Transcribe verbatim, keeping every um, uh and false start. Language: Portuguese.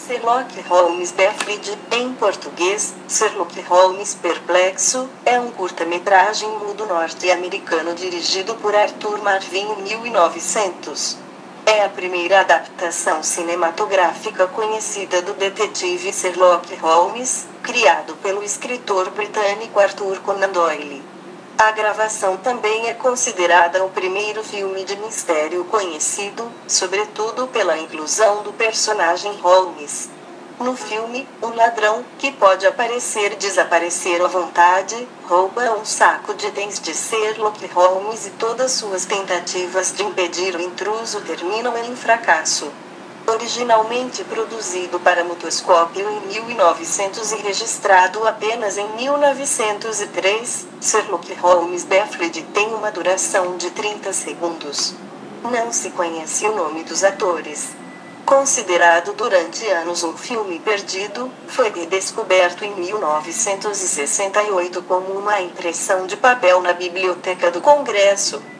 Sherlock Holmes Baffled, em português, Sherlock Holmes Perplexo, é um curta-metragem mudo norte-americano dirigido por Arthur Marvin em mil e novecentos. É a primeira adaptação cinematográfica conhecida do detetive Sherlock Holmes, criado pelo escritor britânico Arthur Conan Doyle. A gravação também é considerada o primeiro filme de mistério conhecido, sobretudo pela inclusão do personagem Holmes. No filme, um ladrão, que pode aparecer e desaparecer à vontade, rouba um saco de itens de Sherlock Holmes e todas suas tentativas de impedir o intruso terminam em fracasso. Originalmente produzido para motoscópio em mil e novecentos e registrado apenas em mil novecentos e três, Sherlock Holmes Baffled tem uma duração de trinta segundos. Não se conhece o nome dos atores. Considerado durante anos um filme perdido, foi redescoberto em mil novecentos e sessenta e oito como uma impressão de papel na Biblioteca do Congresso.